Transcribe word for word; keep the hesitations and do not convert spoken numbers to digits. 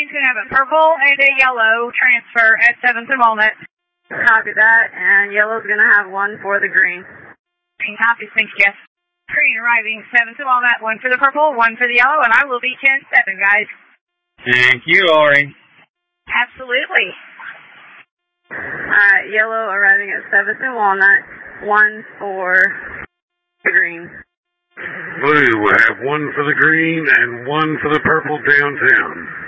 Green's going to have a purple and a yellow transfer at seventh and Walnut. Copy that, and yellow's going to have one for the green. Copy, thanks, Jeff. Green arriving seventh and Walnut, one for the purple, one for the yellow, and I will be ten seven, guys. Thank you, Lori. Absolutely. Alright, yellow arriving at seventh and Walnut, one for the green. Blue will have one for the green and one for the purple downtown.